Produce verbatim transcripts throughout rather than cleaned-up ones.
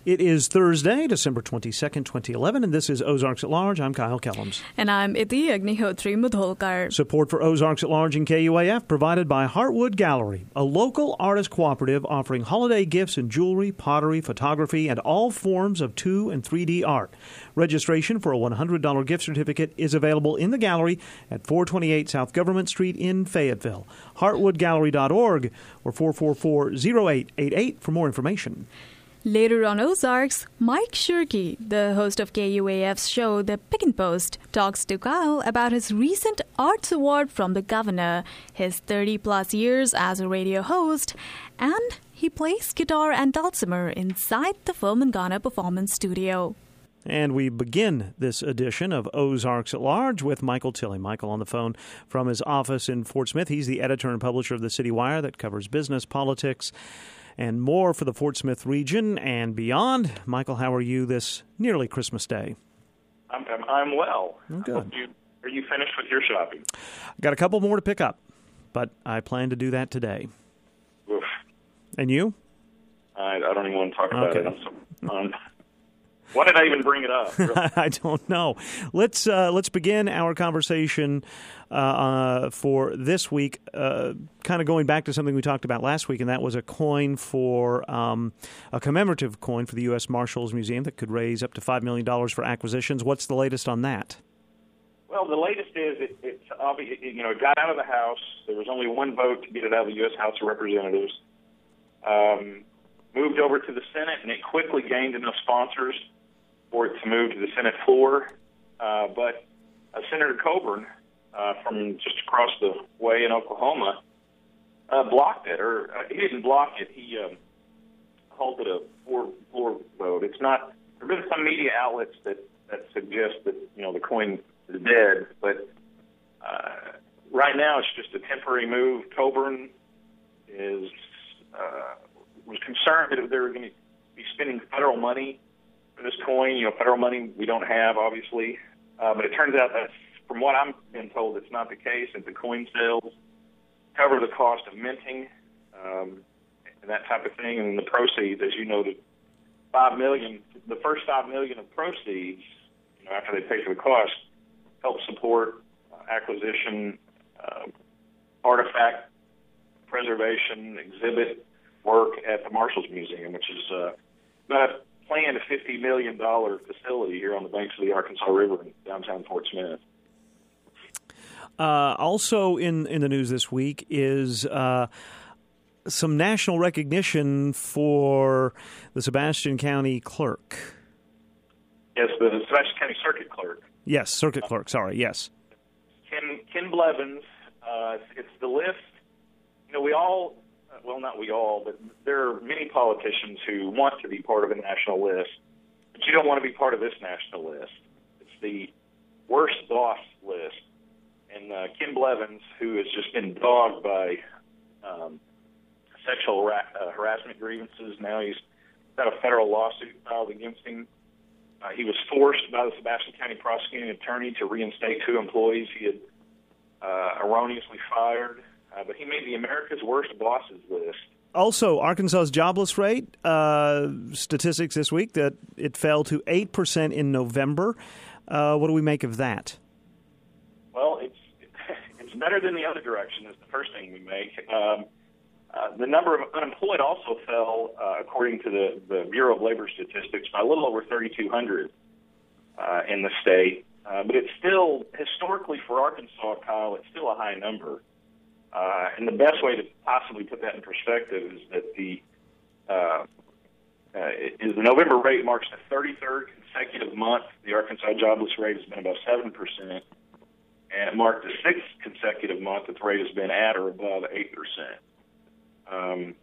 It is Thursday, December twenty-second, twenty eleven, and this is Ozarks at Large. I'm Kyle Kellums. And I'm Iti Agnihotri Mudholkar. Support for Ozarks at Large and K U A F provided by Heartwood Gallery, a local artist cooperative offering holiday gifts in jewelry, pottery, photography, and all forms of two and three D art. Registration for a one hundred dollars gift certificate is available in the gallery at four twenty-eight South Government Street in Fayetteville. heartwood gallery dot org or four four four, zero eight eight eight for more information. Later on Ozarks, Mike Shirky, the host of K U A F's show The Pick and Post, talks to Kyle about his recent Arts Award from the governor, his thirty-plus years as a radio host, and he plays guitar and dulcimer inside the Firmangana Performance Studio. And we begin this edition of Ozarks at Large with Michael Tilley. Michael on the phone from his office in Fort Smith. He's the editor and publisher of the City Wire that covers business, politics, and more for the Fort Smith region and beyond. Michael, how are you this nearly Christmas Day? I'm, I'm, I'm well. Oh, good. You, are you finished with your shopping? Got a couple more to pick up, but I plan to do that today. Oof. And you? I, I don't even want to talk about Okay. it. I'm so, um, why did I even bring it up? Really? I don't know. Let's uh, let's begin our conversation uh, uh, for this week, uh, kind of going back to something we talked about last week, and that was a coin for um, a commemorative coin for the U S Marshals Museum that could raise up to five million dollars for acquisitions. What's the latest on that? Well, the latest is it, it's obvious. You know, it got out of the House. There was only one vote to get it out of the U S House of Representatives. Um, moved over to the Senate, and it quickly gained enough sponsors for it to move to the Senate floor, uh, but uh, Senator Coburn uh, from just across the way in Oklahoma uh, blocked it, or uh, he didn't block it. He um, called it a floor, floor vote. It's not. There have been some media outlets that, that suggest that you know the coin is dead, but uh, right now it's just a temporary move. Coburn is uh, was concerned that if they were going to be spending federal money for this coin, you know, federal money we don't have, obviously. Uh, but it turns out that, from what I'm being told, it's not the case, that the coin sales cover the cost of minting um, and that type of thing. And the proceeds, as you noted, five million dollars, the first five million dollars of proceeds, you know, after they pay for the cost, help support uh, acquisition, uh, artifact preservation, exhibit work at the Marshals Museum, which is uh, about a planned a fifty million dollars facility here on the banks of the Arkansas River in downtown Fort Smith. Uh, also in, in the news this week is uh, some national recognition for the Sebastian County clerk. Yes, the Sebastian County Circuit Clerk. Yes, circuit clerk, sorry, yes. Ken, Ken Blevins, uh, it's the list. You know, we all... Well, not we all, but there are many politicians who want to be part of a national list, but you don't want to be part of this national list. It's the worst boss list. And uh, Ken Blevins, who has just been dogged by um, sexual ra- uh, harassment grievances, now he's got a federal lawsuit filed against him. Uh, he was forced by the Sebastian County prosecuting attorney to reinstate two employees he had uh, erroneously fired. Uh, but he made the America's Worst Bosses list. Also, Arkansas's jobless rate, uh, statistics this week, that it fell to eight percent in November. Uh, what do we make of that? Well, it's it's better than the other direction is the first thing we make. Um, uh, the number of unemployed also fell, uh, according to the, the Bureau of Labor Statistics, by a little over thirty-two hundred uh, in the state. Uh, but it's still, historically for Arkansas, Kyle, it's still a high number. Uh, and the best way to possibly put that in perspective is that the uh, uh, is the November rate marks the thirty-third consecutive month the Arkansas jobless rate has been above seven percent, and it marked the sixth consecutive month that the rate has been at or above eight percent. Um,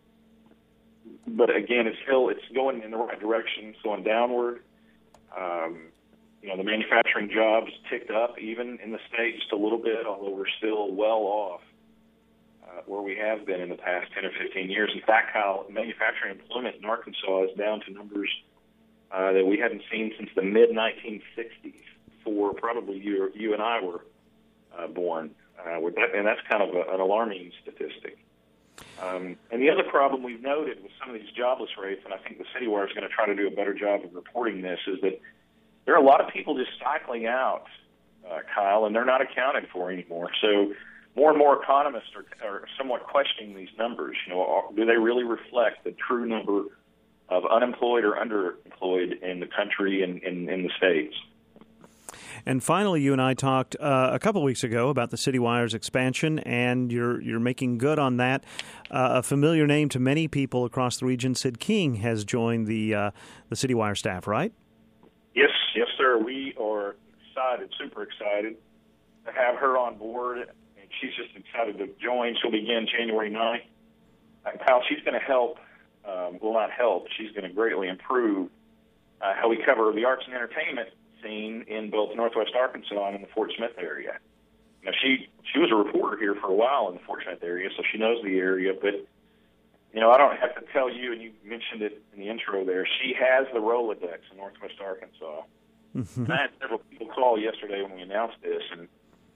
but again, it's still it's going in the right direction. It's going downward. Um, you know, the manufacturing jobs ticked up even in the state just a little bit, although we're still well off Uh, where we have been in the past ten or fifteen years. In fact, Kyle, manufacturing employment in Arkansas is down to numbers uh, that we hadn't seen since the mid nineteen sixties, before probably you, you and I were uh, born. Uh, with that, and that's kind of a, an alarming statistic. Um, and the other problem we've noted with some of these jobless rates, and I think the CityWire is going to try to do a better job of reporting this, is that there are a lot of people just cycling out, uh, Kyle, and they're not accounted for anymore. So more and more economists are, are somewhat questioning these numbers. You know, are, do they really reflect the true number of unemployed or underemployed in the country and in, in the states? And finally, you and I talked uh, a couple weeks ago about the CityWire's expansion, and you're you're making good on that. Uh, a familiar name to many people across the region, Sid King, has joined the uh, the CityWire staff, right? Yes, yes, sir. We are excited, super excited to have her on board, and she's just excited to join. She'll begin January ninth. And pal, she's going to help. Um, well, not help. She's going to greatly improve uh, how we cover the arts and entertainment scene in both Northwest Arkansas and in the Fort Smith area. Now, she she was a reporter here for a while in the Fort Smith area, so she knows the area. But you know, I don't have to tell you, and you mentioned it in the intro there. She has the Rolodex in Northwest Arkansas. Mm-hmm. And I had several people call yesterday when we announced this, and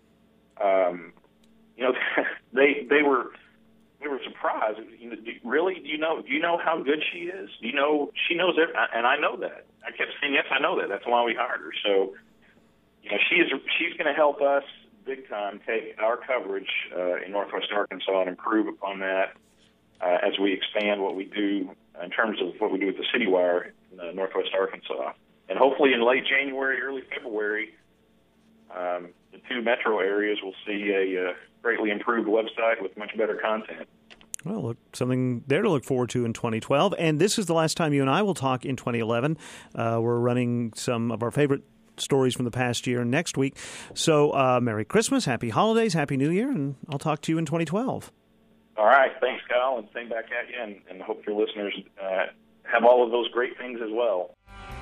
um, you know, they they were. We were surprised. You know, do, really, do you know? Do you know how good she is? Do you know she knows it? And I know that. I kept saying, yes, I know that. That's why we hired her. So, you know, she is. She's going to help us big time take our coverage uh, in Northwest Arkansas and improve upon that uh, as we expand what we do in terms of what we do with the CityWire in uh, Northwest Arkansas. And hopefully, in late January, early February, um, the two metro areas will see a uh, greatly improved website with much better content. Well, look, something there to look forward to in twenty twelve. And this is the last time you and I will talk in twenty eleven. Uh, we're running some of our favorite stories from the past year next week. So uh, Merry Christmas, Happy Holidays, Happy New Year, and I'll talk to you in twenty twelve. All right. Thanks, Kyle, and same back at you, and, and hope your listeners uh, have all of those great things as well.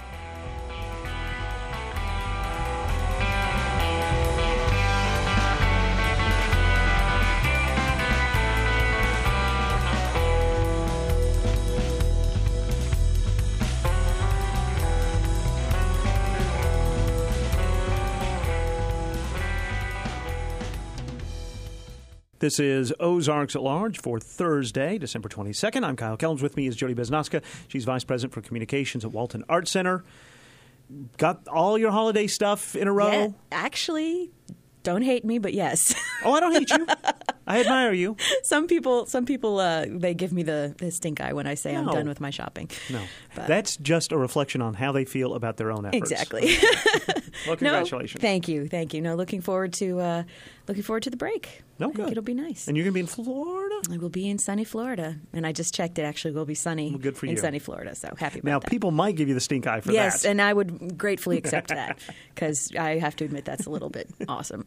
This is Ozarks at Large for Thursday, December twenty-second. I'm Kyle Kellums. With me is Jody Beznoska. She's Vice President for Communications at Walton Arts Center. Got all your holiday stuff in a row? Yeah, actually, don't hate me, but yes. Oh, I don't hate you. I admire you. Some people, some people, uh, they give me the, the stink eye when I say no. I'm done with my shopping. No, but that's just a reflection on how they feel about their own efforts. Exactly. Well, congratulations. No, thank you, thank you. No, looking forward to uh, looking forward to the break. No, I good. think it'll be nice. And you're going to be in Florida? I will be in sunny Florida, and I just checked. It actually will be sunny. Well, good for in you. sunny Florida. So happy about now, that. Now, people might give you the stink eye for yes, that. Yes, and I would gratefully accept that because I have to admit that's a little bit awesome.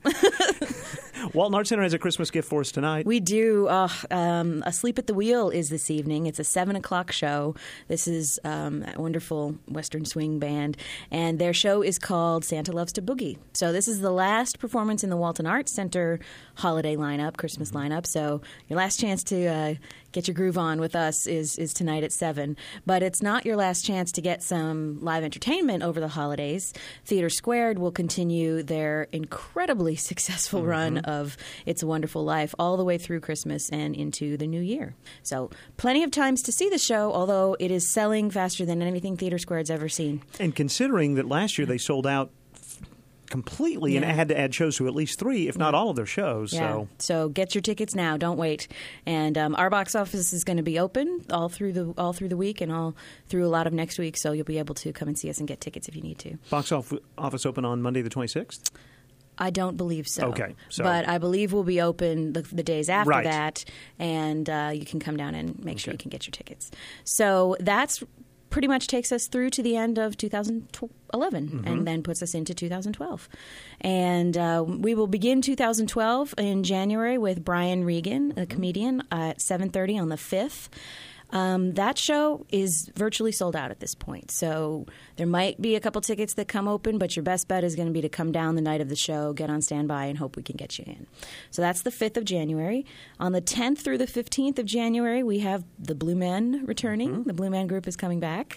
Walton Arts Center has a Christmas gift for us tonight. We do. Uh, um, Asleep at the Wheel is this evening. It's a seven o'clock show. This is um, a wonderful Western swing band, and their show is called Santa Loves to Boogie. So this is the last performance in the Walton Arts Center holiday lineup, Christmas mm-hmm. lineup. So your last chance to uh, get your groove on with us is is tonight at seven. But it's not your last chance to get some live entertainment over the holidays. Theater Squared will continue their incredibly successful mm-hmm. run of It's a Wonderful Life all the way through Christmas and into the new year. So plenty of times to see the show, although it is selling faster than anything Theater Squared's ever seen. And considering that last year they sold out completely yeah. and had to add shows to at least three, if not all of their shows. Yeah. So so get your tickets now. Don't wait. And um, our box office is going to be open all through the all through the week and all through a lot of next week. So you'll be able to come and see us and get tickets if you need to. Box office open on Monday the twenty-sixth? I don't believe so. Okay. So. But I believe we'll be open the, the days after right. that, and uh, you can come down and make okay. sure you can get your tickets. So that's pretty much takes us through to the end of two thousand eleven mm-hmm. and then puts us into two thousand twelve. And uh, we will begin two thousand twelve in January with Brian Regan, a comedian, at seven thirty on the fifth. Um, that show is virtually sold out at this point. So there might be a couple tickets that come open, but your best bet is going to be to come down the night of the show, get on standby, and hope we can get you in. So that's the fifth of January. On the tenth through the fifteenth of January, we have the Blue Men returning. Mm-hmm. The Blue Man Group is coming back.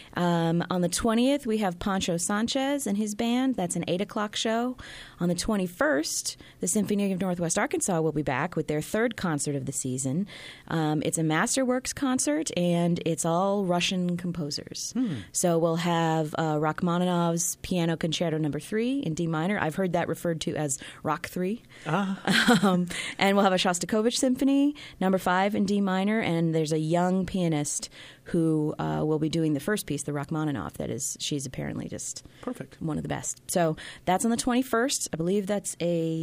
Um, on the twentieth, we have Pancho Sanchez and his band. That's an eight o'clock show. On the twenty-first, the Symphony of Northwest Arkansas will be back with their third concert of the season. Um, it's a Masterworks concert. And it's all Russian composers. Hmm. So we'll have uh, Rachmaninoff's Piano Concerto Number Three in D minor. I've heard that referred to as Rock Three. Ah. Um, and we'll have a Shostakovich Symphony Number Five in D minor. And there's a young pianist who uh, will be doing the first piece, the Rachmaninoff. That is, she's apparently just perfect, one of the best. So that's on the twenty-first. I believe that's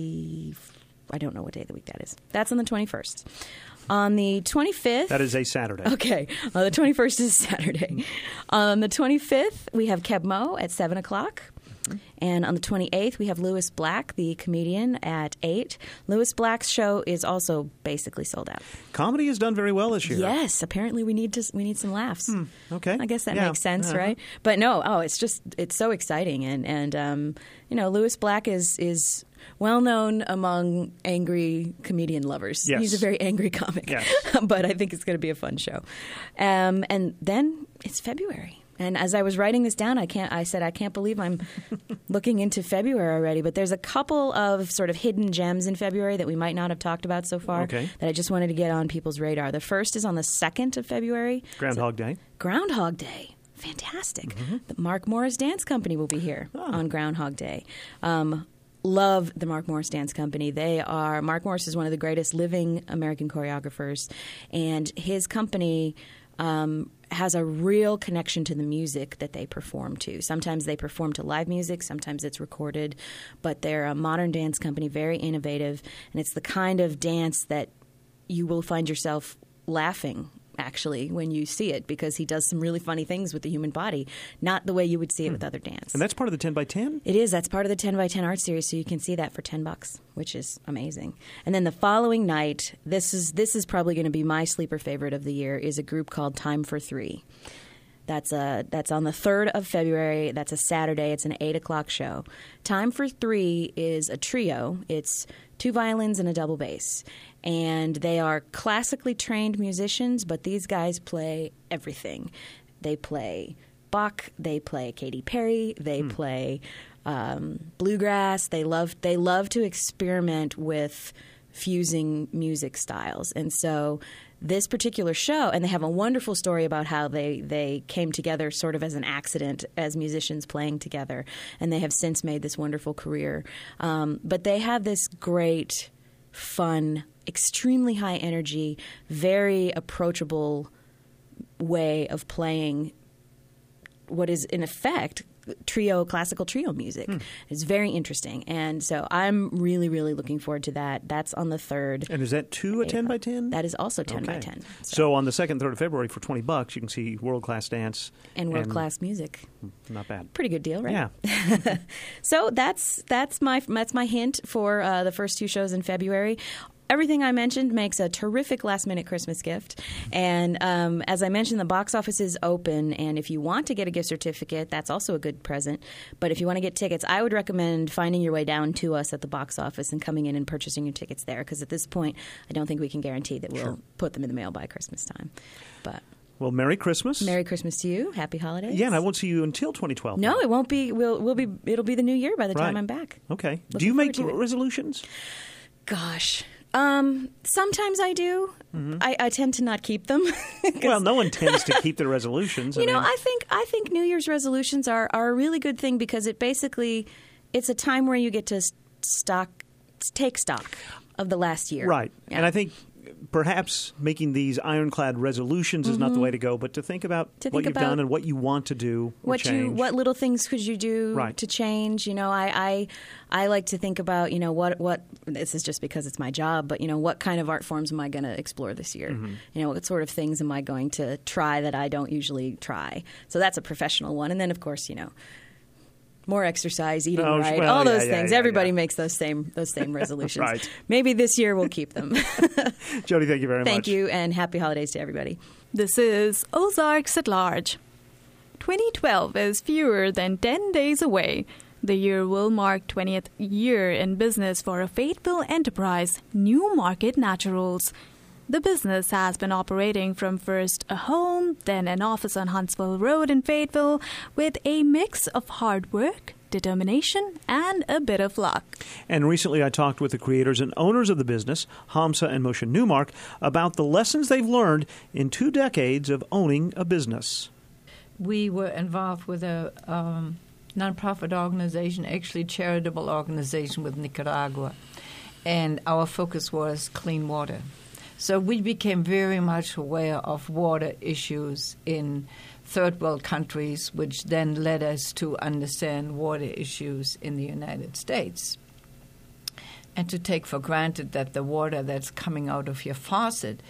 a. I don't know what day of the week that is. That's on the twenty-first. On the twenty-fifth... That is a Saturday. Okay. Uh, the twenty-first is Saturday. On the twenty-fifth, we have Keb Mo at seven o'clock. Mm-hmm. And on the twenty-eighth, we have Lewis Black, the comedian, at eight. Lewis Black's show is also basically sold out. Comedy has done very well this year. Yes. Apparently we need to we need some laughs. Hmm. Okay. I guess that yeah. makes sense, uh-huh. right? But no, oh, it's just, it's so exciting. And, and um, you know, Lewis Black is is... well known among angry comedian lovers. Yes. He's a very angry comic. Yes. But I think it's going to be a fun show. Um, and then it's February. And as I was writing this down, I can't. I said, I can't believe I'm looking into February already. But there's a couple of sort of hidden gems in February that we might not have talked about so far okay. that I just wanted to get on people's radar. The first is on the second of February. Groundhog Day. Groundhog Day. Fantastic. Mm-hmm. The Mark Morris Dance Company will be here oh. on Groundhog Day. Um Love the Mark Morris Dance Company. They are Mark Morris is one of the greatest living American choreographers, and his company um, has a real connection to the music that they perform to. Sometimes they perform to live music, sometimes it's recorded, but they're a modern dance company, very innovative, and it's the kind of dance that you will find yourself laughing actually when you see it, because he does some really funny things with the human body, not the way you would see it hmm. with other dance. And that's part of the ten by ten? It is. That's part of the ten by ten art series, so you can see that for ten bucks, which is amazing. And then the following night, this is this is probably going to be my sleeper favorite of the year, is a group called Time for Three. That's a that's on the third of February. That's a Saturday. It's an eight o'clock show. Time for Three is a trio. It's two violins and a double bass. And they are classically trained musicians, but these guys play everything. They play Bach, they play Katy Perry, they hmm. play um, bluegrass. They love they love to experiment with fusing music styles. And so this particular show, and they have a wonderful story about how they, they came together sort of as an accident as musicians playing together, and they have since made this wonderful career. Um, but they have this great, fun, extremely high energy, very approachable way of playing what is, in effect, trio, classical trio music. Hmm. It's very interesting. And so I'm really, really looking forward to that. That's on the third. And is that too a ten by ten? That is also ten okay. by ten. So. so on the second, third of February for twenty bucks, you can see world-class dance. And world-class music. Not bad. Pretty good deal, right? Yeah. So that's that's my that's my hint for uh, the first two shows in February. Everything I mentioned makes a terrific last-minute Christmas gift. And um, as I mentioned, the box office is open. And if you want to get a gift certificate, that's also a good present. But if you want to get tickets, I would recommend finding your way down to us at the box office and coming in and purchasing your tickets there. Because at this point, I don't think we can guarantee that we'll sure. put them in the mail by Christmas time. But well, Merry Christmas. Merry Christmas to you. Happy holidays. Yeah, and I won't see you until twenty twelve. No, it won't be. We'll, we'll be. It'll be the new year by the right. time I'm back. Okay. Looking Do you make r- resolutions? Gosh. Um, sometimes I do. Mm-hmm. I, I tend to not keep them. Well, no one tends to keep their resolutions. You I know, mean, I think I think New Year's resolutions are, are a really good thing because it basically it's a time where you get to stock take stock of the last year. Right. Yeah. And I think perhaps making these ironclad resolutions is mm-hmm. not the way to go, but to think about to what think you've about done and what you want to do or what change. You, what little things could you do right. to change? You know, I, I I like to think about, you know, what, what this is just because it's my job, but, you know, what kind of art forms am I going to explore this year? Mm-hmm. You know, what sort of things am I going to try that I don't usually try? So that's a professional one. And then, of course, you know, More exercise, eating Oh, right, well, all those yeah, yeah, things. yeah, Everybody yeah. makes those same those same resolutions. Right. Maybe this year we'll keep them. Jody, thank you very Thank much. you, and happy holidays to everybody. This is Ozarks at Large. twenty twelve is fewer than ten days away. The year will mark twentieth year in business for a Fayetteville enterprise, New Market Naturals. The business has been operating from first a home, then an office on Huntsville Road in Fayetteville, with a mix of hard work, determination, and a bit of luck. And recently I talked with the creators and owners of the business, Hamsa and Moshe Newmark, about the lessons they've learned in two decades of owning a business. We were involved with a um, nonprofit organization, actually charitable organization with Nicaragua, and our focus was clean water. So we became very much aware of water issues in third world countries, which then led us to understand water issues in the United States. And to take for granted that the water that's coming out of your faucet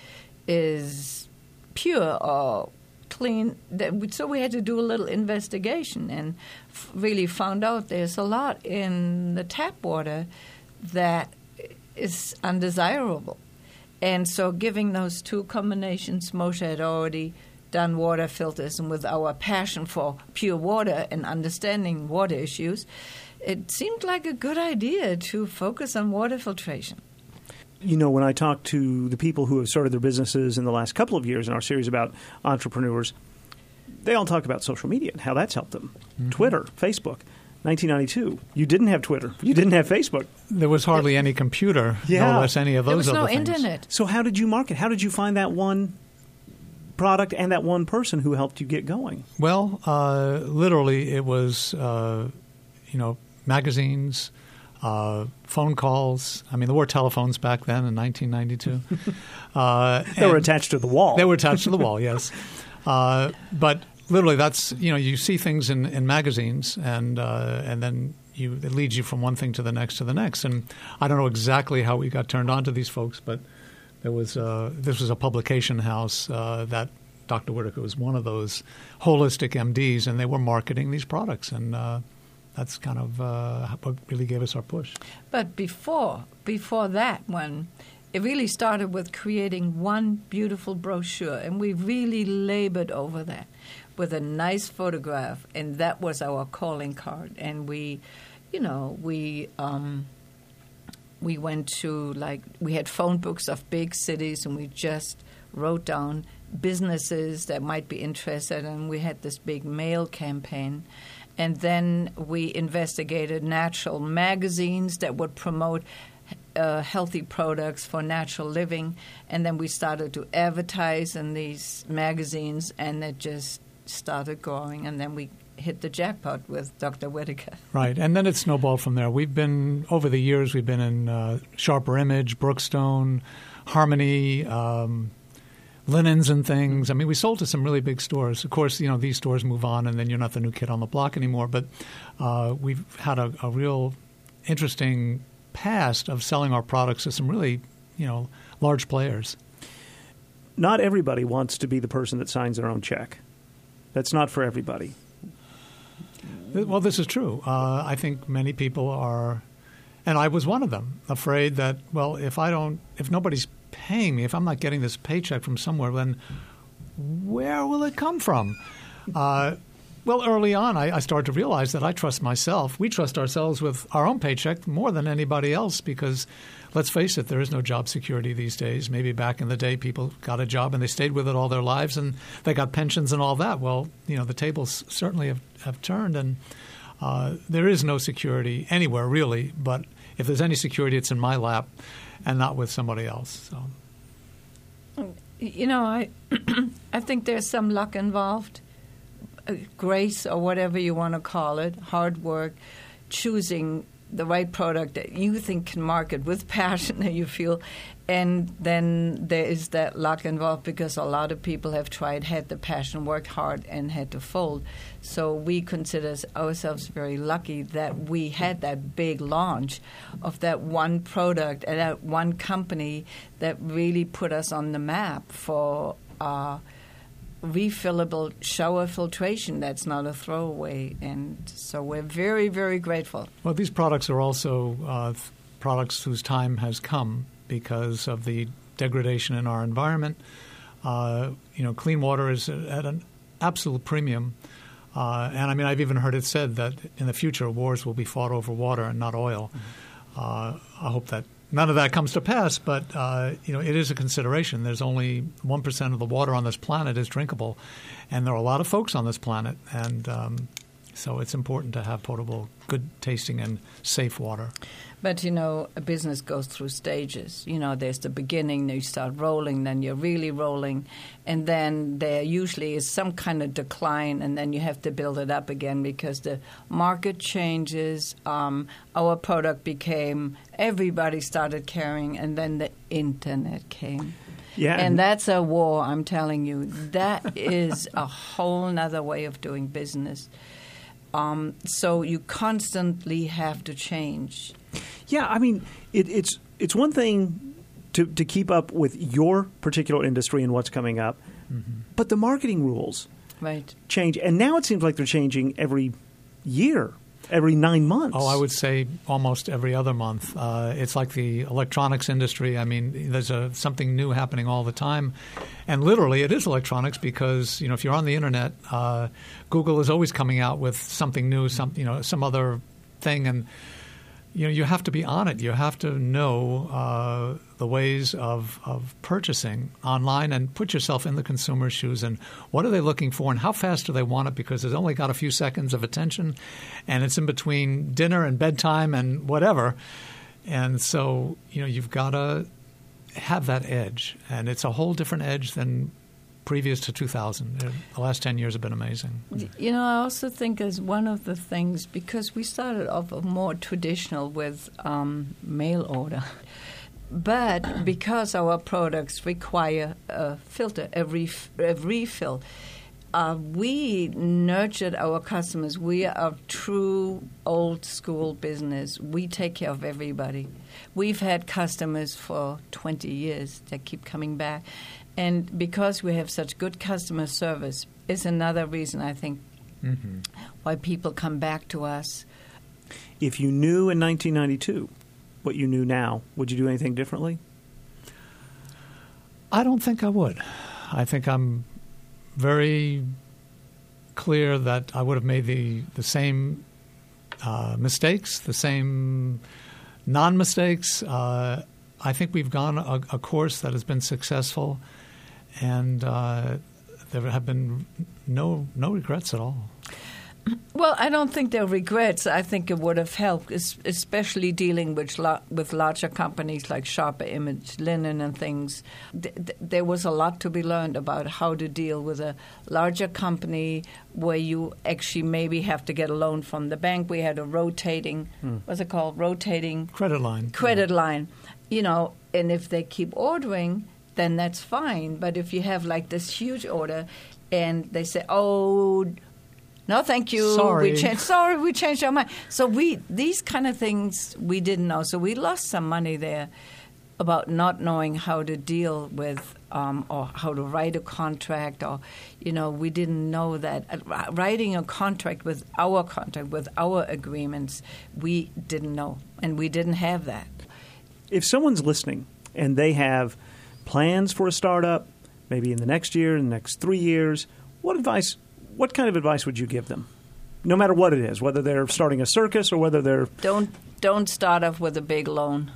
is pure or clean. So we had to do a little investigation and f- really found out there's a lot in the tap water that is undesirable. And so giving those two combinations, Moshe had already done water filters, and with our passion for pure water and understanding water issues, it seemed like a good idea to focus on water filtration. You know, when I talk to the people who have started their businesses in the last couple of years in our series about entrepreneurs, they all talk about social media and how that's helped them. Mm-hmm. Twitter, Facebook. nineteen ninety-two, you didn't have Twitter. You didn't have Facebook. There was hardly any computer, yeah. no less any of those other things. There was other no things. internet. So how did you market? How did you find that one product and that one person who helped you get going? Well, uh, literally it was, uh, you know, magazines, uh, phone calls. I mean, there were telephones back then in nineteen ninety-two. uh, they were attached to the wall. They were attached to the wall, yes. Uh, but literally, that's, you know, you see things in, in magazines, and uh, and then you it leads you from one thing to the next to the next. And I don't know exactly how we got turned on to these folks, but there was uh, this was a publication house uh, that Doctor Whitaker was one of those holistic M Ds, and they were marketing these products, and uh, that's kind of uh, what really gave us our push. But before before that one, it really started with creating one beautiful brochure, and we really labored over that with a nice photograph, and that was our calling card. And we, you know, we um, we went to, like, we had phone books of big cities, and we just wrote down businesses that might be interested, and we had this big mail campaign. And then we investigated natural magazines that would promote Uh, healthy products for natural living, and then we started to advertise in these magazines, and it just started growing, and then we hit the jackpot with Doctor Whitaker. Right, and then it snowballed from there. We've been, over the years, we've been in uh, Sharper Image, Brookstone, Harmony, um, Linens and things. I mean, we sold to some really big stores. Of course, you know, these stores move on, and then you're not the new kid on the block anymore, but uh, we've had a, a real interesting past of selling our products to some really, you know, large players. Not everybody wants to be the person that signs their own check. That's not for everybody. Well, this is true. Uh, I think many people are, and I was one of them, afraid that, well, if I don't, if nobody's paying me, if I'm not getting this paycheck from somewhere, then where will it come from? Uh, Well, early on, I, I started to realize that I trust myself. We trust ourselves with our own paycheck more than anybody else because, let's face it, there is no job security these days. Maybe back in the day, people got a job and they stayed with it all their lives and they got pensions and all that. Well, you know, the tables certainly have, have turned, and uh, there is no security anywhere, really. But if there's any security, it's in my lap and not with somebody else. So, You know, I I think there's some luck involved. Grace, or whatever you want to call it, hard work, choosing the right product that you think can market with passion that you feel, and then there is that luck involved because a lot of people have tried, had the passion, worked hard, and had to fold. So we consider ourselves very lucky that we had that big launch of that one product and that one company that really put us on the map for uh, refillable shower filtration that's not a throwaway. And so we're very, very grateful. Well, these products are also uh, th- products whose time has come because of the degradation in our environment. Uh, you know, clean water is at an absolute premium. Uh, and, I mean, I've even heard it said that in the future wars will be fought over water and not oil. Mm-hmm. Uh, I hope that none of that comes to pass, but, uh, you know, it is a consideration. There's only one percent of the water on this planet is drinkable, and there are a lot of folks on this planet. And um, so it's important to have potable, good-tasting and safe water. But, you know, a business goes through stages. You know, there's the beginning, then you start rolling, then you're really rolling, and then there usually is some kind of decline, and then you have to build it up again because the market changes. Um, our product became, everybody started carrying, and then the internet came. Yeah, and that's a war, I'm telling you. That is a whole nother way of doing business. Um, so you constantly have to change. Yeah, I mean, it, it's it's one thing to, to keep up with your particular industry and what's coming up, mm-hmm. but the marketing rules right. change. And now it seems like they're changing every year, every nine months. Oh, I would say almost every other month. Uh, it's like the electronics industry. I mean, there's a, something new happening all the time. And literally it is electronics because, you know, if you're on the Internet, uh, Google is always coming out with something new, some, you know, some other thing. And you know, you have to be on it. You have to know uh, the ways of, of purchasing online and put yourself in the consumer's shoes and what are they looking for and how fast do they want it because it's only got a few seconds of attention and it's in between dinner and bedtime and whatever. And so, you know, you've got to have that edge. And it's a whole different edge than previous to two thousand. The last ten years have been amazing. You know, I also think as one of the things, because we started off more traditional with um, mail order, but because our products require a filter, a, ref- a refill, uh, we nurtured our customers. We are a true old school business. We take care of everybody. We've had customers for twenty years that keep coming back. And because we have such good customer service is another reason, I think, mm-hmm. why people come back to us. If you knew in nineteen ninety-two what you knew now, would you do anything differently? I don't think I would. I think I'm very clear that I would have made the, the same uh, mistakes, the same non-mistakes. Uh, I think we've gone a, a course that has been successful. And uh, there have been no no regrets at all. Well, I don't think there are regrets. I think it would have helped, especially dealing with la- with larger companies like Sharper Image, Linen and things. Th- th- there was a lot to be learned about how to deal with a larger company where you actually maybe have to get a loan from the bank. We had a rotating, hmm. what's it called, rotating? Credit line. Credit yeah. line. You know, and if they keep ordering, then that's fine. But if you have like this huge order and they say, oh, no, thank you. Sorry. We changed, sorry, we changed our mind. So we these kind of things we didn't know. So we lost some money there about not knowing how to deal with um, or how to write a contract or, you know, we didn't know that. Uh, writing a contract with our contract, with our agreements, we didn't know. And we didn't have that. If someone's listening and they have plans for a startup, maybe in the next year, in the next three years, what advice, what kind of advice would you give them? No matter what it is, whether they're starting a circus or whether they're... Don't don't start off with a big loan.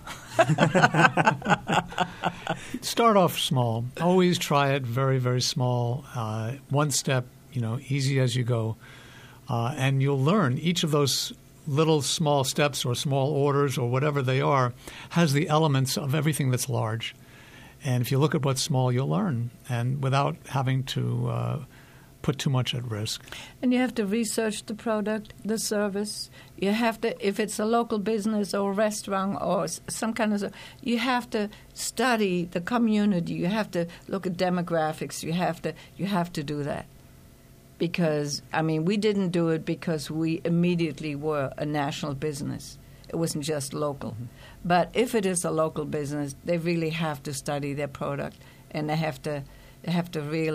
Start off small. Always try it very, very small. Uh, one step, you know, easy as you go. Uh, and you'll learn each of those little small steps or small orders or whatever they are has the elements of everything that's large. And if you look at what's small, you'll learn, and without having to uh, put too much at risk. And you have to research the product, the service. You have to, if it's a local business or a restaurant or some kind of, you have to study the community. You have to look at demographics. You have to, you have to do that. Because, I mean, we didn't do it because we immediately were a national business. It wasn't just local. Mm-hmm. But if it is a local business, they really have to study their product, and they have to they have to really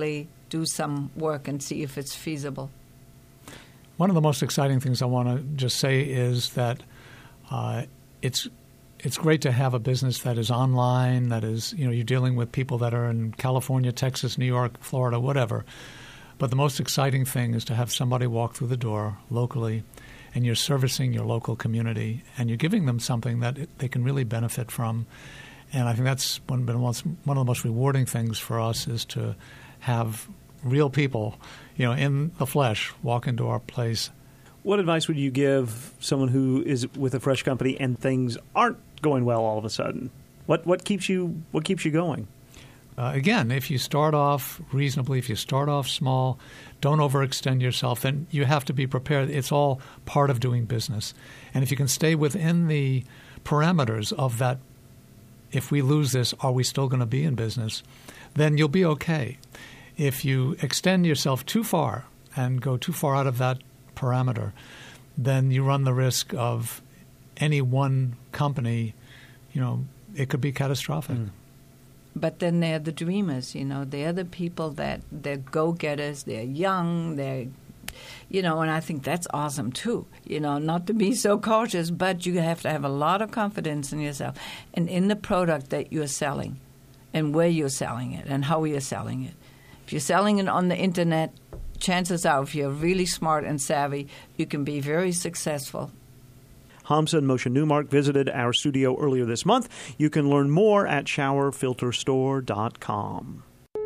do some work and see if it's feasible. One of the most exciting things I want to just say is that uh, it's it's great to have a business that is online, that is, you know, you're dealing with people that are in California, Texas, New York, Florida, whatever. But the most exciting thing is to have somebody walk through the door locally, and you're servicing your local community, and you're giving them something that it, they can really benefit from. And I think that's one, been one of the most rewarding things for us, is to have real people, you know, in the flesh walk into our place. What advice would you give someone who is with a fresh company and things aren't going well all of a sudden? What what keeps you what keeps you going? Uh, again, if you start off reasonably, if you start off small, don't overextend yourself, then you have to be prepared. It's all part of doing business. And if you can stay within the parameters of that, if we lose this, are we still going to be in business, then you'll be okay. If you extend yourself too far and go too far out of that parameter, then you run the risk of any one company, you know, it could be catastrophic. Mm. But then they're the dreamers, you know. They're the people that they're go-getters. They're young. They're, you know, and I think that's awesome too. You know, not to be so cautious, but you have to have a lot of confidence in yourself and in the product that you're selling, and where you're selling it, and how you're selling it. If you're selling it on the internet, chances are, if you're really smart and savvy, you can be very successful. Hamza and Moshe Newmark visited our studio earlier this month. You can learn more at shower filter store dot com.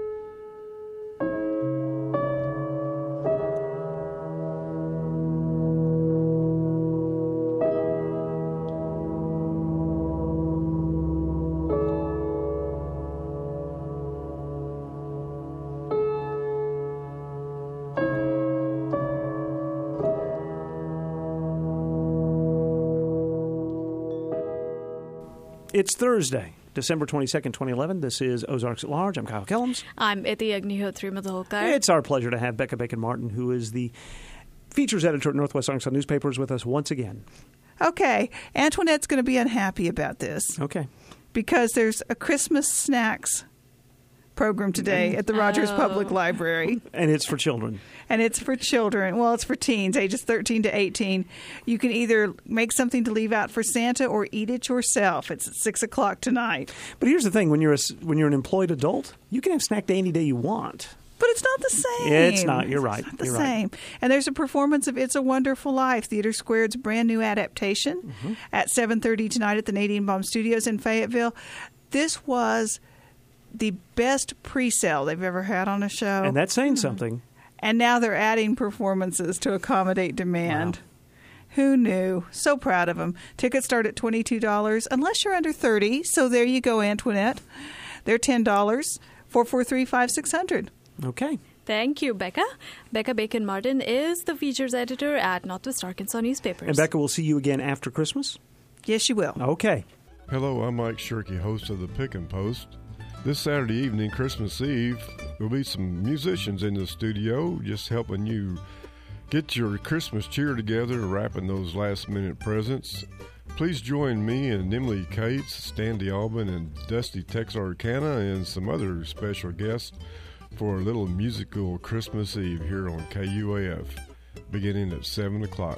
It's Thursday, December twenty-second, twenty eleven. This is Ozarks at Large. I'm Kyle Kellums. I'm Iti Agnihotri Madholkar. It's our pleasure to have Becca Bacon-Martin, who is the features editor at Northwest Arkansas Newspapers, with us once again. Okay. Antoinette's going to be unhappy about this. Okay. Because there's a Christmas snacks program today at the Rogers Oh. Public Library. And it's for children. And it's for children. Well, it's for teens, ages thirteen to eighteen. You can either make something to leave out for Santa or eat it yourself. It's at six o'clock tonight. But here's the thing. When you're a, when you're an employed adult, you can have snack day any day you want. But it's not the same. It's not. You're right. It's not the You're same. right. And there's a performance of It's a Wonderful Life, Theater Squared's brand new adaptation mm-hmm. at seven thirty tonight at the Nadine Baum Studios in Fayetteville. This was the best pre-sale they've ever had on a show. And that's saying something. And now they're adding performances to accommodate demand. Wow. Who knew? So proud of them. Tickets start at twenty-two dollars unless you're under thirty. So there you go, Antoinette. They're ten dollars. four four three, five six zero zero. Okay. Thank you, Becca. Becca Bacon-Martin is the features editor at Northwest Arkansas Newspapers. And Becca, we'll see you again after Christmas? Yes, you will. Okay. Hello, I'm Mike Shirkey, host of the Pickin' Post. This Saturday evening, Christmas Eve, there'll be some musicians in the studio just helping you get your Christmas cheer together, wrapping those last-minute presents. Please join me and Emily Cates, Stanley Albin, and Dusty Texarkana, and some other special guests for a little musical Christmas Eve here on K U A F, beginning at seven o'clock.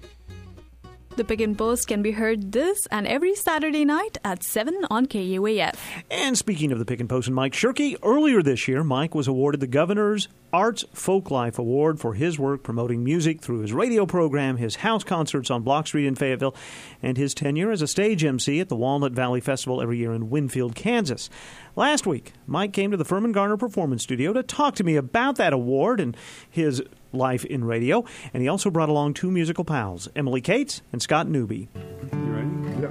The Pickin' Post can be heard this and every Saturday night at seven on K U A F. And speaking of the Pickin' Post and Mike Shirkey, earlier this year, Mike was awarded the Governor's Arts Folklife Award for his work promoting music through his radio program, his house concerts on Block Street in Fayetteville, and his tenure as a stage M C at the Walnut Valley Festival every year in Winfield, Kansas. Last week, Mike came to the Furman Garner Performance Studio to talk to me about that award and his life in radio, and he also brought along two musical pals, Emily Cates and Scott Newby. You ready? Yeah.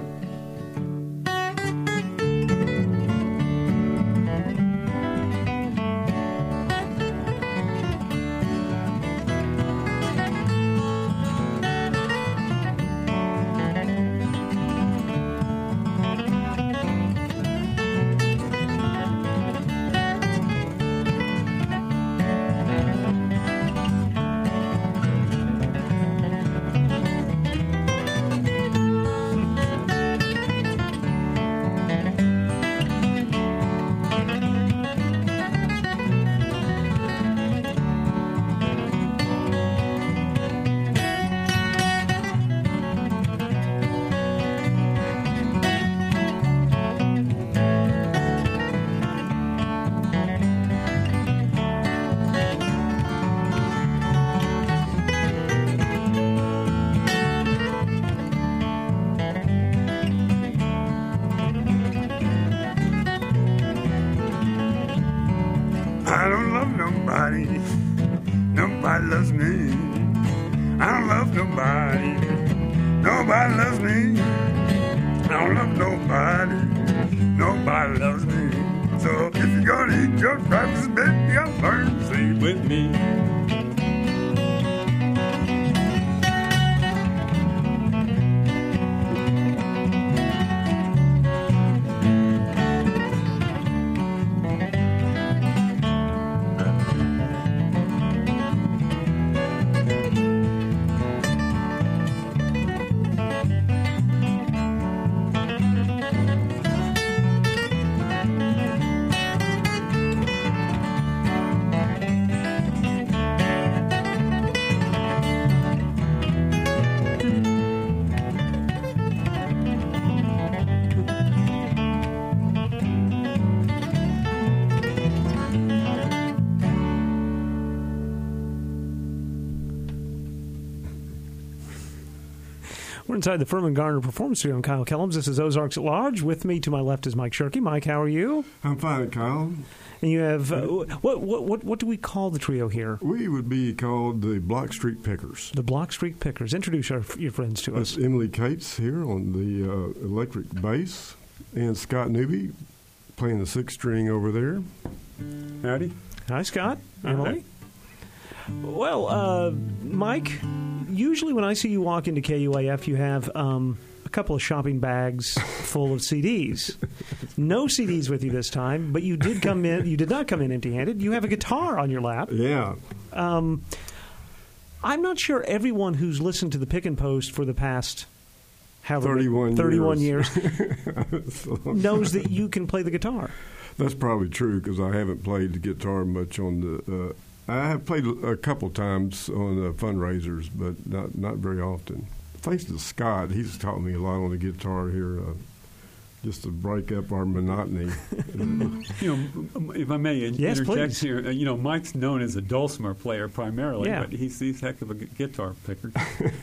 love nobody. Nobody loves me. I don't love nobody. Nobody loves me. So if you're gonna eat your breakfast, baby, you gotta learn to sleep with me. We're inside the Furman Garner Performance Studio. I'm Kyle Kellums. This is Ozarks at Large. With me to my left is Mike Shirkey. Mike, how are you? I'm fine, Kyle. And you have uh, what, what what what do we call the trio here? We would be called the Block Street Pickers. The Block Street Pickers. Introduce our, your friends to us. That's Emily Cates here on the uh, electric bass, and Scott Newby playing the sixth string over there. Howdy. Hi, Scott. Hi. Emily. Well, uh, Mike, usually when I see you walk into K U A F, you have um, a couple of shopping bags full of C Ds. No C Ds with you this time, but you did come in. You did not come in empty-handed. You have a guitar on your lap. Yeah. Um, I'm not sure everyone who's listened to the Pick and Post for the past however thirty-one, thirty-one years, years knows that you can play the guitar. That's probably true because I haven't played the guitar much on the. Uh, I have played a couple times on uh, fundraisers, but not not very often. Thanks to Scott, he's taught me a lot on the guitar here, uh, just to break up our monotony. You know, if I may Yes, interject please. here, uh, you know, Mike's known as a dulcimer player primarily, Yeah. but he's he's heck of a gu- guitar picker.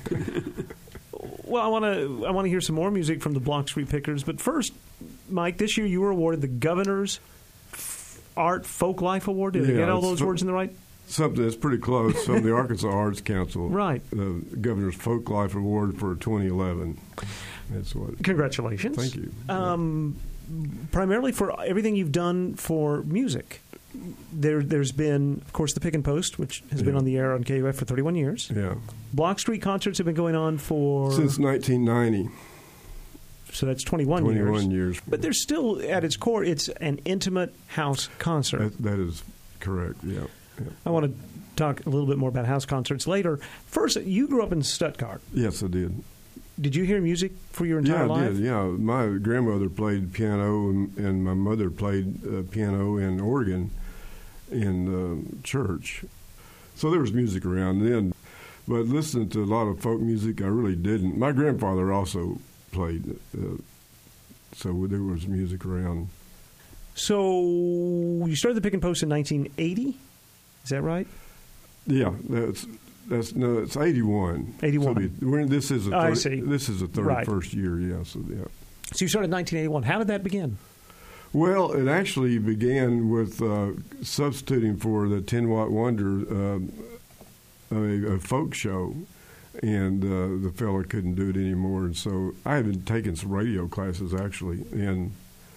Well, I want to I want to hear some more music from the Block Street Pickers, but first, Mike, this year you were awarded the Governor's Art Folk Life Award. Did I Yeah, get all it's those fo- words in the right? Something that's pretty close from the Arkansas Arts Council. Right. The Governor's Folk Life Award for twenty eleven. That's what. Congratulations. Thank you. Um, primarily for everything you've done for music. There, there's been, of course, the Pick and Post, which has been Yeah. on the air on K U F for thirty-one years. Yeah. Block Street concerts have been going on for... Since nineteen ninety. So that's twenty-one, twenty-one years. years. But there's still, at its core, it's an intimate house concert. That, that is correct, yeah. yeah. I want to talk a little bit more about house concerts later. First, you grew up in Stuttgart. Yes, I did. Did you hear music for your entire yeah, I life? did. Yeah, my grandmother played piano, and, and my mother played uh, piano and organ in uh, church. So there was music around then. But listening to a lot of folk music, I really didn't. My grandfather also played, uh, so there was music around. So you started the Pick and Post in nineteen eighty? Is that right? Yeah, that's that's no, it's eighty-one. eighty-one. So the, we're, this is a I thirty, see. This is a thirty-first year. Yeah, so yeah. So you started in nineteen eighty-one. How did that begin? Well, it actually began with uh, substituting for the ten Watt Wonder, uh, a, a folk show, and uh, the fellow couldn't do it anymore. And so I had been taking some radio classes actually, and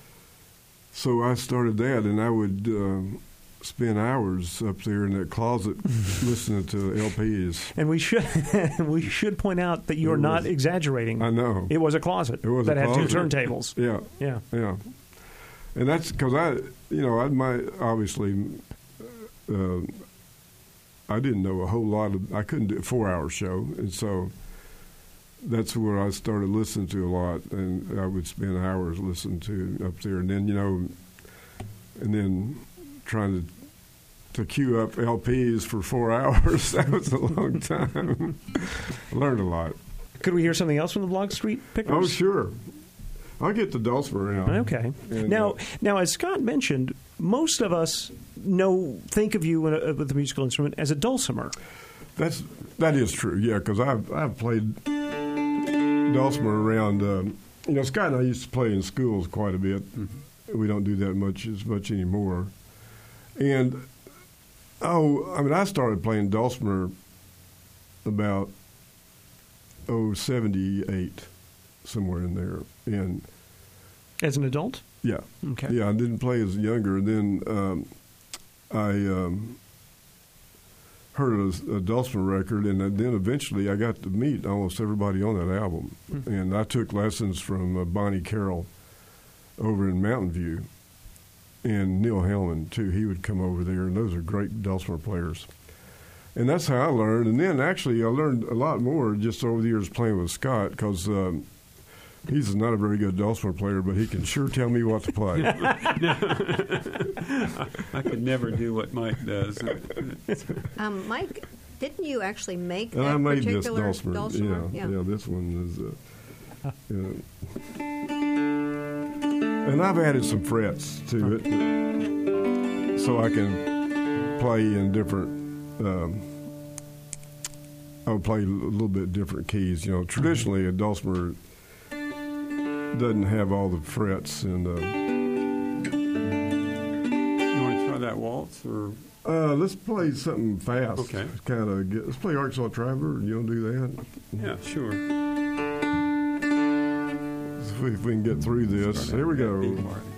so I started that, and I would uh, spend hours up there in that closet listening to L Ps. And we should we should point out that you are It not was- exaggerating. I know. It was a closet It was that a had closet. two turntables. Yeah, Yeah. yeah. And that's because I, you know, I my obviously, uh, I didn't know a whole lot of. I couldn't do a four-hour show, and so that's where I started listening to a lot, and I would spend hours listening to up there, and then you know, and then trying to to queue up L Ps for four hours. That was a long time. I learned a lot. Could we hear something else from the Block Street Pickers? Oh, sure. I'll get the dulcimer out. Okay. And, now, uh, now, as Scott mentioned, most of us know think of you in a, with the musical instrument as a dulcimer. That's that is true, yeah. Because I've I've played dulcimer around. Um, you know, Scott and I used to play in schools quite a bit. Mm-hmm. We don't do that much as much anymore. And oh, I mean, I started playing dulcimer about oh, seventy-eight, somewhere in there. And as an adult? Yeah. Okay. Yeah, I didn't play as younger. And then um, I um, heard a, a dulcimer record, and then eventually I got to meet almost everybody on that album. Mm-hmm. And I took lessons from uh, Bonnie Carroll over in Mountain View, and Neil Hellman, too. He would come over there, and those are great dulcimer players. And that's how I learned. And then actually I learned a lot more just over the years playing with Scott, because um, he's not a very good dulcimer player, but he can sure tell me what to play. I could never do what Mike does. Um, Mike, didn't you actually make and that I made particular this dulcimer. dulcimer? Yeah, yeah, this one is... Uh, yeah. And I've added some frets to it so I can play in different... Um, I would play a little bit different keys. You know, traditionally a dulcimer doesn't have all the frets. And uh, you want to try that waltz, or uh, let's play something fast. Okay. Kind of get. Let's play Arkansas Traveler. You want to do that? Yeah, sure. If we, if we can get through this, here we go.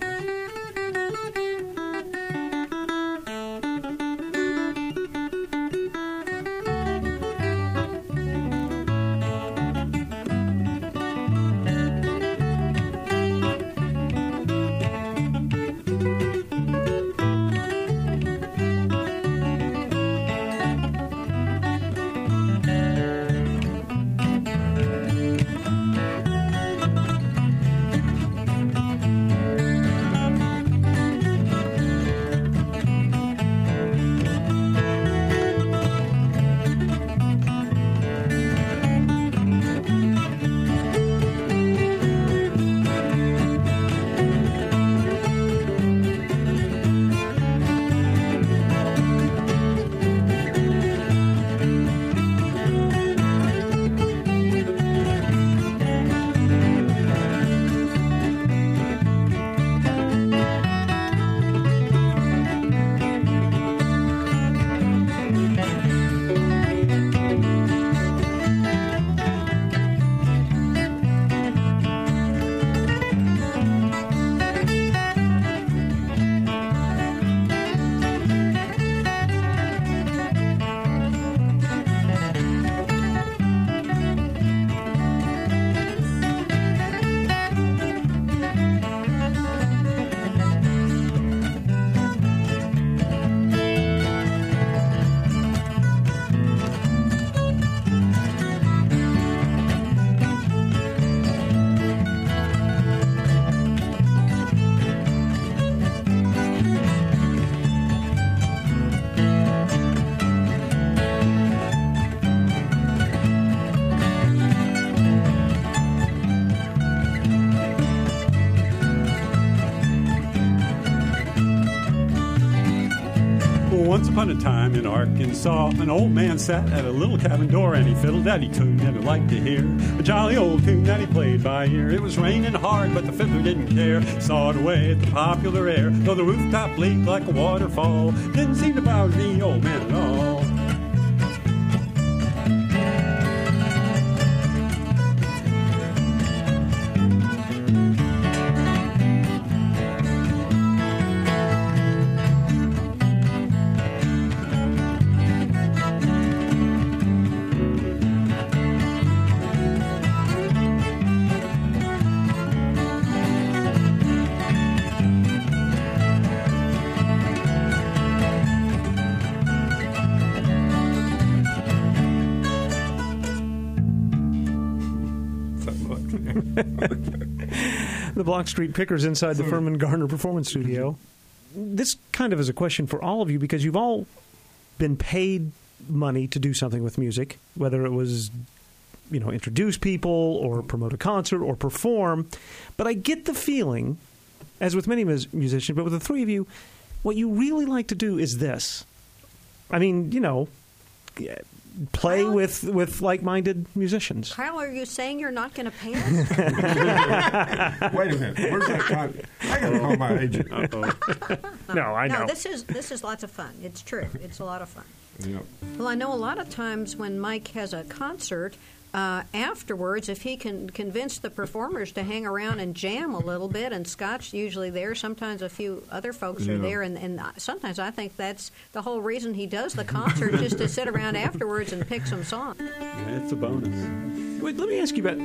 Once upon a time in Arkansas, an old man sat at a little cabin door and he fiddled that he tune that he liked to hear. A jolly old tune that he played by ear. It was raining hard, but the fiddler didn't care. Sawed away at the popular air, though the rooftop leaked like a waterfall. Didn't seem to bother the old man at all. The Block Street Pickers inside the Furman Gardner Performance Studio. This kind of is a question for all of you because you've all been paid money to do something with music, whether it was, you know, introduce people or promote a concert or perform. But I get the feeling, as with many mus- musicians, but with the three of you, what you really like to do is this. I mean, you know, play Kyle, with, with like-minded musicians. Kyle, are you saying you're not going to pay us? Wait a minute. Where's that con- I got to call my agent. No, I know. No, this is this is lots of fun. It's true. It's a lot of fun. Yep. Well, I know a lot of times when Mike has a concert, uh, afterwards, if he can convince the performers to hang around and jam a little bit, and Scott's usually there, sometimes a few other folks Yeah. are there, and, and sometimes I think that's the whole reason he does the concert, just to sit around afterwards and pick some songs. Yeah, it's a bonus. Wait, let me ask you about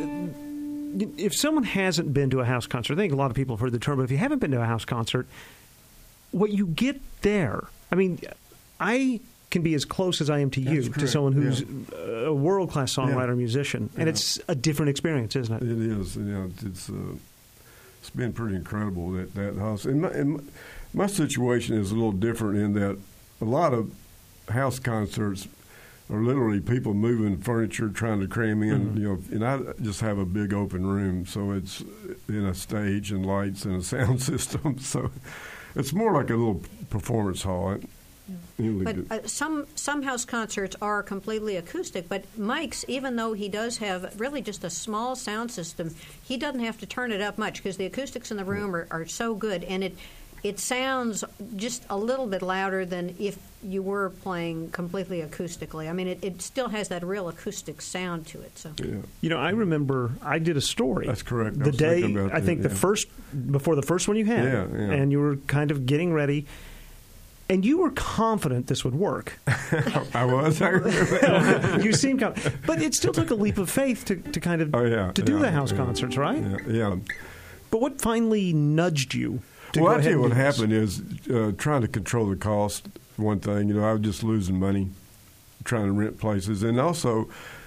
if someone hasn't been to a house concert. I think a lot of people have heard the term, but if you haven't been to a house concert, what you get there, I mean, I can be as close as I am to you, That's to correct, someone who's yeah. a world-class songwriter, Yeah. musician, and Yeah. it's a different experience, isn't it? It is. You know, it's uh, it's been pretty incredible that that house. And my, and my situation is a little different in that a lot of house concerts are literally people moving furniture, trying to cram in. Mm-hmm. You know, and I just have a big open room, so it's in a stage and lights and a sound system. So it's more like a little performance hall. It, really But good. uh, some some house concerts are completely acoustic. But Mike's, even though he does have really just a small sound system, he doesn't have to turn it up much because the acoustics in the room are, are so good, and it it sounds just a little bit louder than if you were playing completely acoustically. I mean, it, it still has that real acoustic sound to it. So. yeah. You know, I remember I did a story. That's correct. I The was day, thinking about I think that, the yeah. first, before the first one you had, Yeah, yeah. and you were kind of getting ready, and you were confident this would work. I was. I remember. You seemed confident. But it still took a leap of faith to, to kind of Oh yeah. to do yeah, the house yeah. concerts, right? Yeah. yeah. But what finally nudged you to Well, go I ahead tell you and what do this? happened is uh, trying to control the cost. One thing, you know, I was just losing money trying to rent places, and also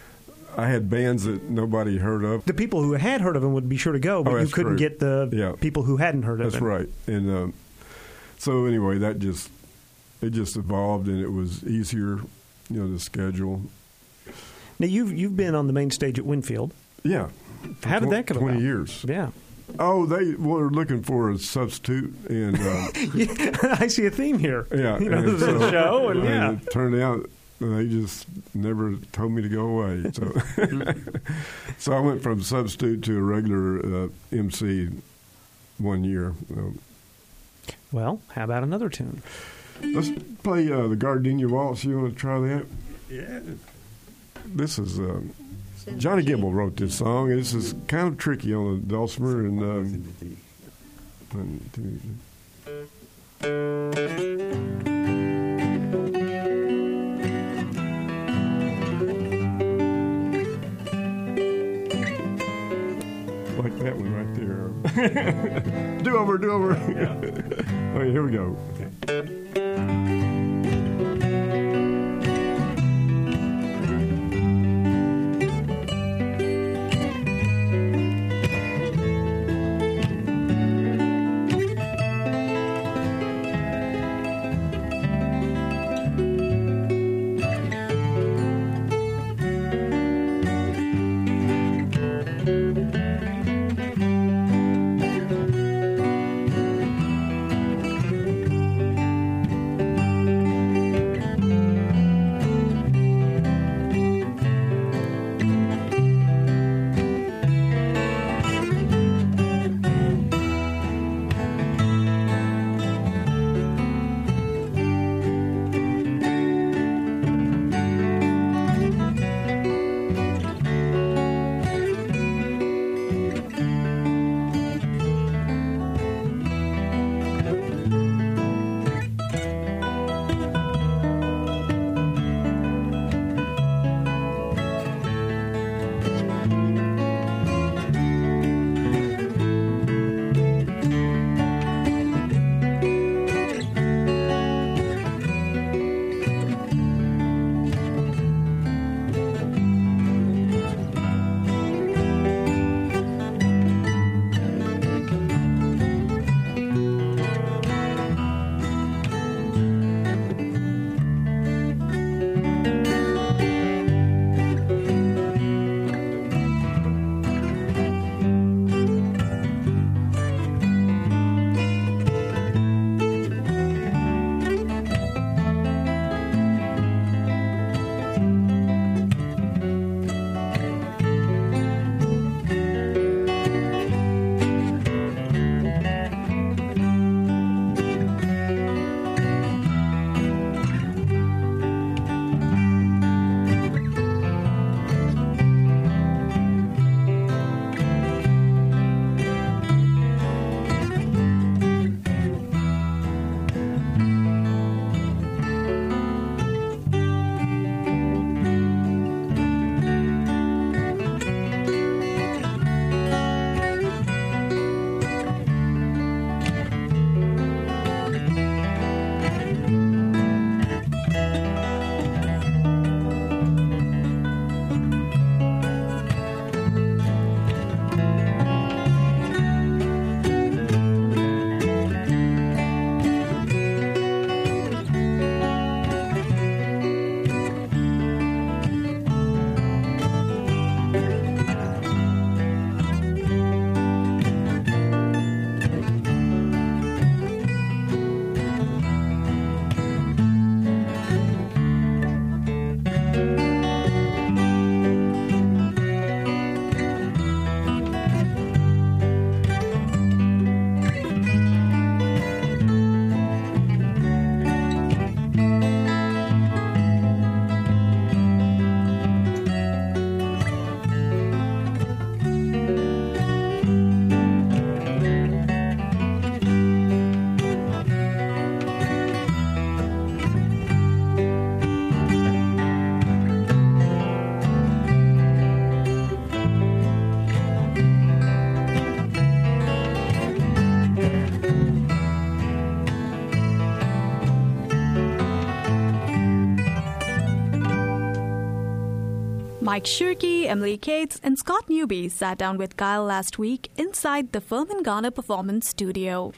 I had bands that nobody heard of. The people who had heard of him would be sure to go, but Oh, you that's couldn't correct. get the Yeah. people who hadn't heard of That's him. right. And um, so anyway, that just it just evolved, and it was easier, you know, to schedule. Now you've you've been on the main stage at Winfield. Yeah. For How did tw- that come Twenty about? years. Yeah. Oh, they were looking for a substitute, and uh, I see a theme here. yeah, You know, and the so- show, and yeah. it turned out they just never told me to go away. So, so I went from substitute to a regular uh, M C one year. Um, Well, how about another tune? let's play uh, the Gardenia Waltz. You want to try that? Yeah. This is um, Johnny Gimbel wrote this song. This is kind of tricky on the dulcimer and. Um, one, two, like that one right there. do over, do over. Yeah. Okay, here we go. Mike Shirkey, Emily Cates, and Scott Newby sat down with Kyle last week inside the Firmin Performance Studio.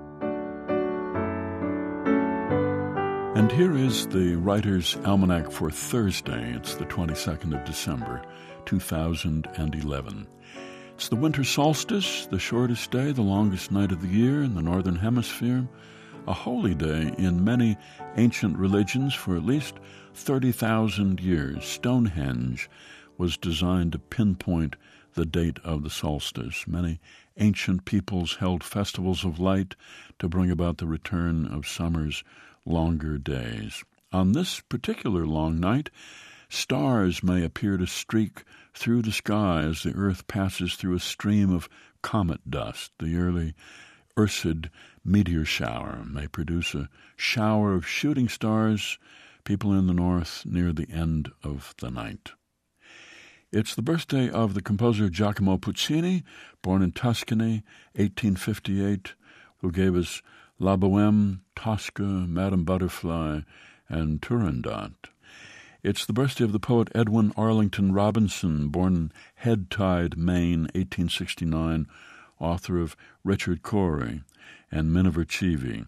And here is the Writer's Almanac for Thursday. It's the twenty-second of December, two thousand eleven. It's the winter solstice, the shortest day, the longest night of the year in the Northern Hemisphere, a holy day in many ancient religions for at least thirty thousand years. Stonehenge was designed to pinpoint the date of the solstice. Many ancient peoples held festivals of light to bring about the return of summer's longer days. On this particular long night, stars may appear to streak through the sky as the earth passes through a stream of comet dust. The early Ursid meteor shower may produce a shower of shooting stars, people in the north near the end of the night. It's the birthday of the composer Giacomo Puccini, born in Tuscany, eighteen fifty-eight, who gave us La Bohème, Tosca, Madame Butterfly, and Turandot. It's the birthday of the poet Edwin Arlington Robinson, born in Head Tide, Maine, eighteen sixty-nine, author of Richard Cory and Miniver Cheevy.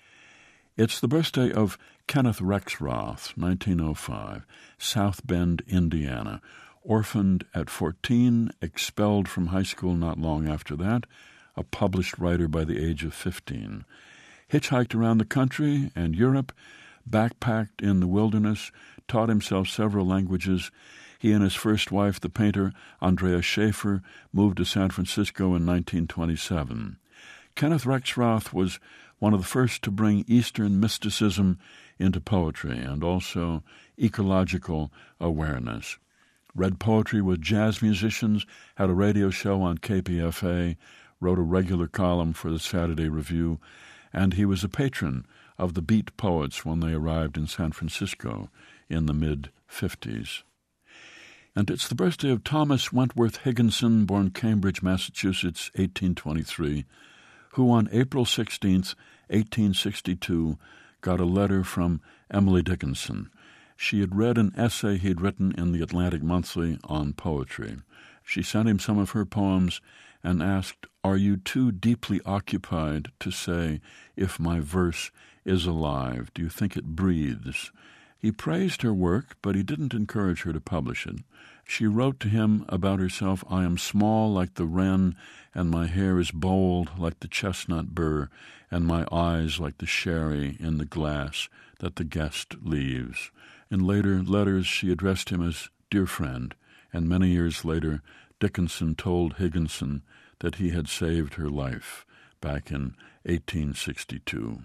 It's the birthday of Kenneth Rexroth, nineteen oh five, South Bend, Indiana, orphaned at fourteen, expelled from high school not long after that, a published writer by the age of fifteen. Hitchhiked around the country and Europe, backpacked in the wilderness, taught himself several languages. He and his first wife, the painter Andrea Schaefer, moved to San Francisco in nineteen twenty-seven. Kenneth Rexroth was one of the first to bring Eastern mysticism into poetry and also ecological awareness. Read poetry with jazz musicians, had a radio show on K P F A, wrote a regular column for the Saturday Review, and he was a patron of the Beat Poets when they arrived in San Francisco in the mid-fifties. And it's the birthday of Thomas Wentworth Higginson, born Cambridge, Massachusetts, eighteen twenty-three, who on April sixteenth, eighteen sixty-two, got a letter from Emily Dickinson. She had read an essay he'd written in the Atlantic Monthly on poetry. She sent him some of her poems and asked, "Are you too deeply occupied to say, if my verse is alive? Do you think it breathes?" He praised her work, but he didn't encourage her to publish it. She wrote to him about herself, "I am small like the wren, and my hair is bold like the chestnut burr, and my eyes like the sherry in the glass that the guest leaves." In later letters, she addressed him as "dear friend," and many years later, Dickinson told Higginson that he had saved her life back in eighteen sixty-two.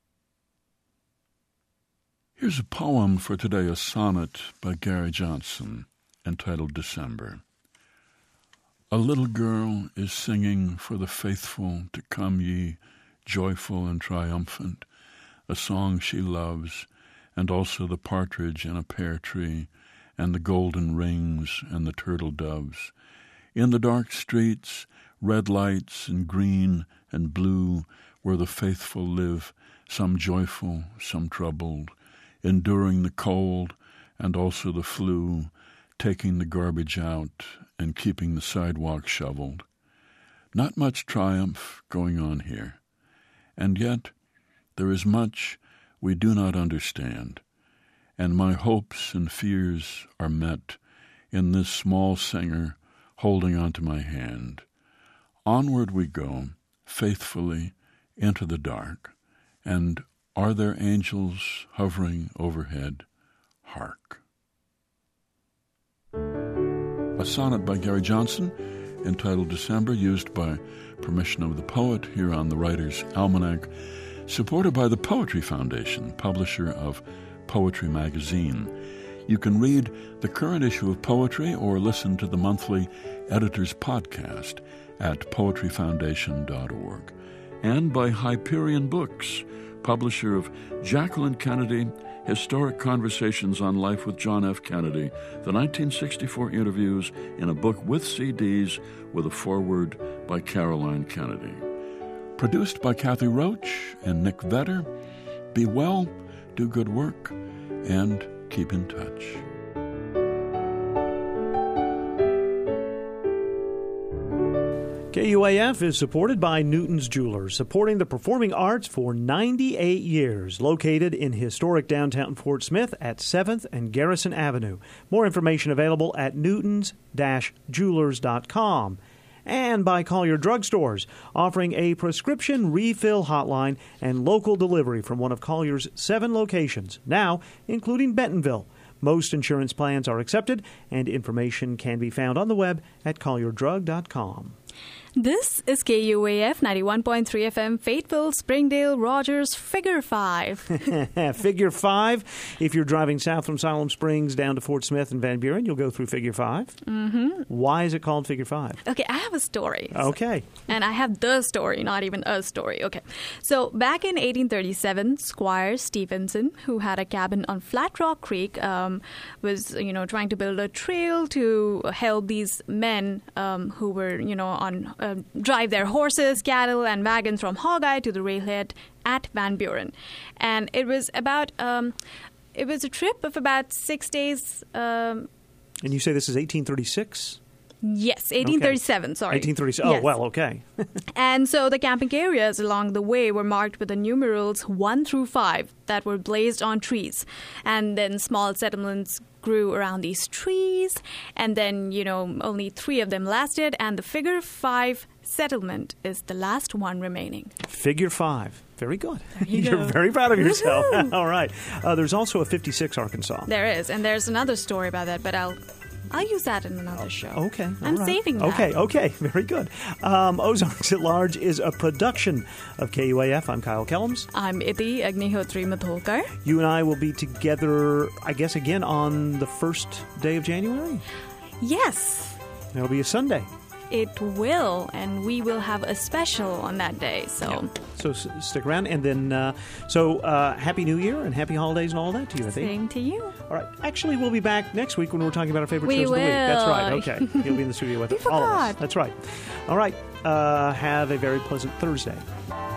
Here's a poem for today, a sonnet by Gary Johnson, entitled December. A little girl is singing for the faithful to come ye, joyful and triumphant, a song she loves, and also the partridge in a pear tree, and the golden rings and the turtle doves. In the dark streets, red lights and green and blue, where the faithful live, some joyful, some troubled, enduring the cold and also the flu, taking the garbage out and keeping the sidewalk shoveled. Not much triumph going on here, and yet there is much we do not understand, and my hopes and fears are met in this small singer holding onto my hand. Onward we go, faithfully, into the dark, and are there angels hovering overhead? Hark. A sonnet by Gary Johnson, entitled December, used by permission of the poet here on the Writer's Almanac, supported by the Poetry Foundation, publisher of Poetry Magazine. You can read the current issue of Poetry or listen to the monthly Editor's Podcast at poetry foundation dot org. And by Hyperion Books, publisher of Jacqueline Kennedy, Historic Conversations on Life with John F. Kennedy, the nineteen sixty-four interviews in a book with C Ds with a foreword by Caroline Kennedy. Produced by Kathy Roach and Nick Vetter. Be well, do good work, and keep in touch. K U A F is supported by Newton's Jewelers, supporting the performing arts for ninety-eight years. Located in historic downtown Fort Smith at seventh and Garrison Avenue. More information available at newtons dash jewelers dot com. And by Collier Drugstores, offering a prescription refill hotline and local delivery from one of Collier's seven locations, now including Bentonville. Most insurance plans are accepted, and information can be found on the web at collier drug dot com. This is K U A F ninety-one point three F M, Fayetteville, Springdale, Rogers, Figure Five. Figure Five. If you're driving south from Siloam Springs down to Fort Smith and Van Buren, you'll go through Figure Five. Mm-hmm. Why is it called Figure Five? Okay, I have a story. Okay. And I have the story, not even a story. Okay. So back in eighteen thirty-seven, Squire Stevenson, who had a cabin on Flat Rock Creek, um, was, you know, trying to build a trail to help these men um, who were, you know, on uh, drive their horses, cattle, and wagons from Hogeye to the railhead at Van Buren. And it was about, um, it was a trip of about six days. Um, and you say this is eighteen thirty-six? Yes, eighteen thirty-seven, okay. sorry. eighteen thirty-seven. Yes. Oh, well, okay. And so the camping areas along the way were marked with the numerals one through five that were blazed on trees. And then small settlements grew around these trees. And then, you know, only three of them lasted. And the Figure Five settlement is the last one remaining. Figure Five. Very good. You You're go. very proud of yourself. All right. Uh, there's also a fifty-six Arkansas. There is. And there's another story about that, but I'll... I'll use that in another show. Okay. I'm right. saving that. Okay, okay. Very good. Um, Ozarks at Large is a production of K U A F. I'm Kyle Kellums. I'm Iti Agnihotri Matholkar. You and I will be together, I guess, again on the first day of January? Yes. It'll be a Sunday. It will, and we will have a special on that day. So, yeah. so s- stick around, and then uh, so uh, Happy New Year and Happy Holidays and all that to you. I think. Same to you. All right. Actually, we'll be back next week when we're talking about our favorite we shows will. of the week. That's right. Okay, he'll be in the studio with we all of us. forgot. That's right. All right. Uh, have a very pleasant Thursday.